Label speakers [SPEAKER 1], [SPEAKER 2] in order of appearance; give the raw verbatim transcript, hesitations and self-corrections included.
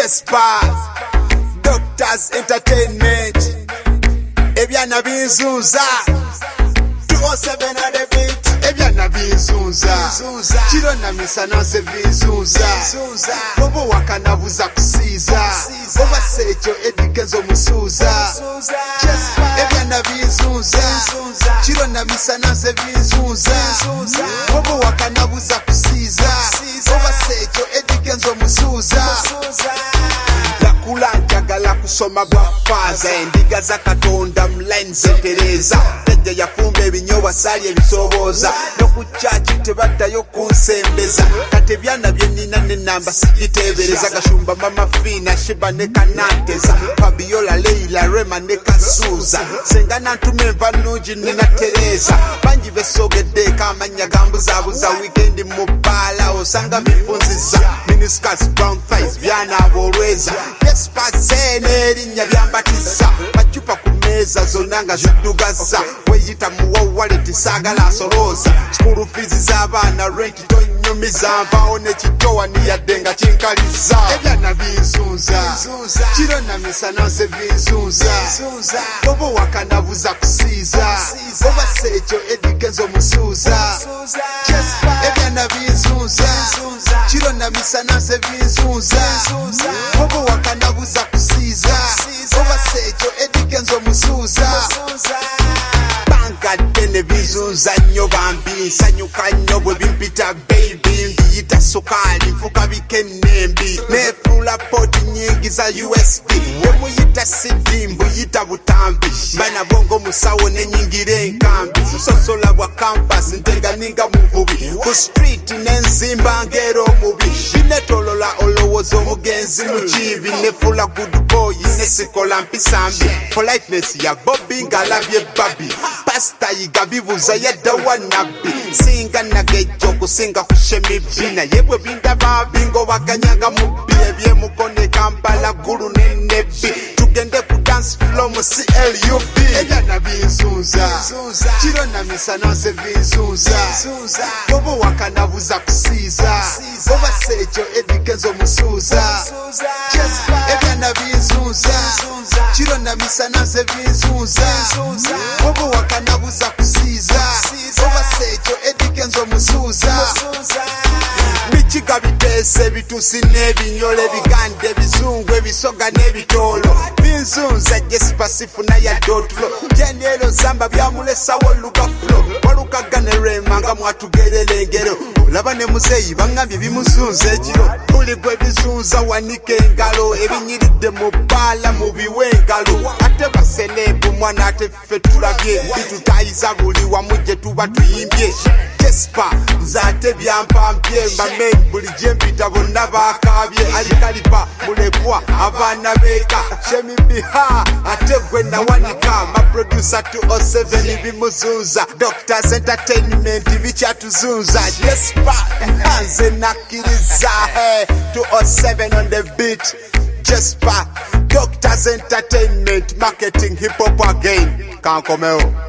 [SPEAKER 1] Jespa Doctors Entertainment Ebyana binzuza two oh seven on the beat Ebyana binzuza Chiro na misana se binzuza Bobo wakanabuza kusiza Oba secho edikenzo musuza Ebyana binzuza Chiro na misana se binzuza Bobo wakanabuza kusiza Oba secho edikenzo musuza Lakula njagala kusoma bwafaza Endiga za katonda mline zetereza Teje yafumba ebinyowa sali ebisoboza Nokuchachi tebaddayo kunsembeza Kate byana byenina nenamba sigitebereza Gashumba mama fina shiba ne kananteza Fabiola Leila Rema ne kasuza Sengana ntume nva nungi nina Tereza Banji besogedde kamanya gambuzabuza Weekend mubala osanga bifunziza Miniskirts brown thighs byana abolweza Jespa zene erinya byambatiza Machupa kumeza zonanga zidugaza Weyita muwa wallet sagala asoloza School fees z'abaana rent tonyumiza Mbaone kitowa niyadenga kinkaliza Ebyana binzuza Chiro na misana nse binzuza Bobo wakanabuza kusiza Oba secho edikenzo musuza Ebyana binzuza Chiro na misana nse binzuza Bobo wakanabuza kusiza Oba secho edikenzo musuza Banka tene bizunza nnyo bambi nsanyuka nnyo bwe bimpita baby mbiyita sukali nfuka bikenembi nefula poti nyingi za U S B emuyita C D mbuyita butambi bana bongo musawo nenyingire enkambi susosola bwa campus nteganinga muvubi ku street nenzimba ngero mubi binetolola olowooza omugenzi mukibi nefula good boy nesikola mpisambi politeness ya Bobby ngalabye babi Pasta yiga bibuza yadda wa nabbi Singa nagejo kusinga kushemi bina Yebwe binda babingo wakanyanga mubi Ebye mukone Kampala guru nenebi Tugende ku dance floor mu C L U B Ebyana binzuza Chiro na misana nse binzuza Bobo wakanabuza kusiza Oba secho edikenzo musuza Ebyana binzuza Chiro na misana nse binzuza Bobo wakanabuza kusiza Oba secho edikenzo musuza Michiga bitese bitusi nebinyole bigande bizungu ebisoga nebitolo Binzunza Jespa sifuna ya dotlo Jenelo zamba byamulesa woluga flow Walukaga ne Rema nga mwatugerele ngero Olaba ne muzeyi bangambye bimuzunza ekiro Buli gwe bizunza wanike engalo Ebinyiridde mu bbala mu biwengalo Ate baselebu mwana ate ffe tulabye Bitutayiza buli wamu gye tuba tuyimbye Jespa nzate byampampye Mbame buli gye mpita bonna bakabye Alikalipa mulekwa abaana beeka Shemi biha ate gwe nawanika Ma producer two oh seven bimuzunza Doctors Entertainment bikyatuzunza Jespa nze nakkiriza hey, two oh seven on the beat Jespa Doctors Entertainment marketing hip hop again Kankomeo